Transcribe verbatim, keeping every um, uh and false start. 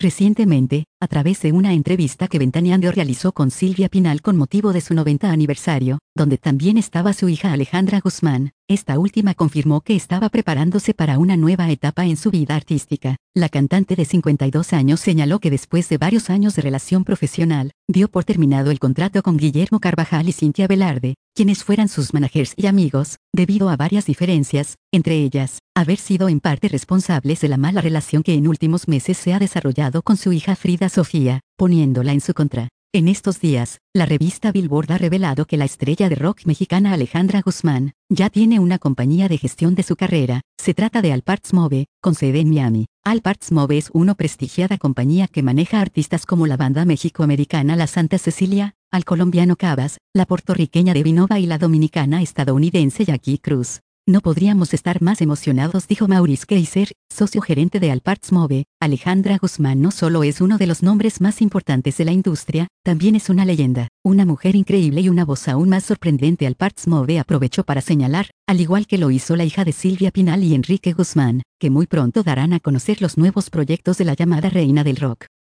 Recientemente, a través de una entrevista que Ventaneando realizó con Silvia Pinal con motivo de su noventa aniversario, donde también estaba su hija Alejandra Guzmán, esta última confirmó que estaba preparándose para una nueva etapa en su vida artística. La cantante de cincuenta y dos años señaló que después de varios años de relación profesional, dio por terminado el contrato con Guillermo Carvajal y Cintia Velarde, quienes fueran sus managers y amigos, debido a varias diferencias, entre ellas, haber sido en parte responsables de la mala relación que en últimos meses se ha desarrollado con su hija Frida Sofía, poniéndola en su contra. En estos días, la revista Billboard ha revelado que la estrella de rock mexicana Alejandra Guzmán, ya tiene una compañía de gestión de su carrera. Se trata de Alparts Move, con sede en Miami. Alparts Move es una prestigiada compañía que maneja artistas como la banda mexicoamericana La Santa Cecilia, al colombiano Cabas, la puertorriqueña Devinova y la dominicana estadounidense Jackie Cruz. No podríamos estar más emocionados, dijo Maurice Kaiser, socio gerente de Alparts Move. Alejandra Guzmán no solo es uno de los nombres más importantes de la industria, también es una leyenda, una mujer increíble y una voz aún más sorprendente. Alparts Move aprovechó para señalar, al igual que lo hizo la hija de Silvia Pinal y Enrique Guzmán, que muy pronto darán a conocer los nuevos proyectos de la llamada reina del rock.